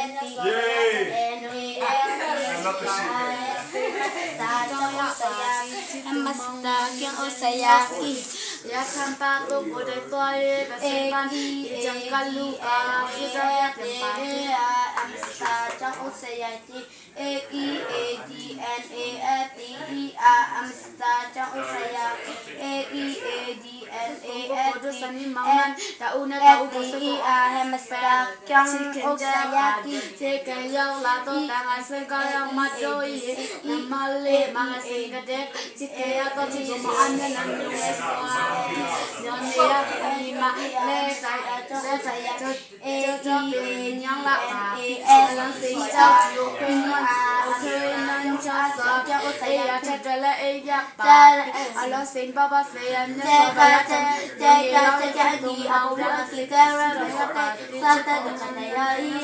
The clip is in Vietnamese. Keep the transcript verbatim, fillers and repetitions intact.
Amasta kyang osayaki ya kampa to bude toye kasepan jang kaluka sudaya kampa amasta kyang osayaki e i a d n a f t e a amasta kyang osayaki e i a d n a f t sani mangan tauna tau bosi a amasta kyang osayaki chicken yang la to tangan sekayang madoi namale mga singade chicken to chicken mo anya nang yes yon ya ima le sai cho sai cho e cho nyang la e la sing cho kun a kun nan cho so cho sai ya cha cha la e ya pa ala sing ba ba se ya nya so ba cha cha cha cha di au la si ka ra ra sa ta sa ta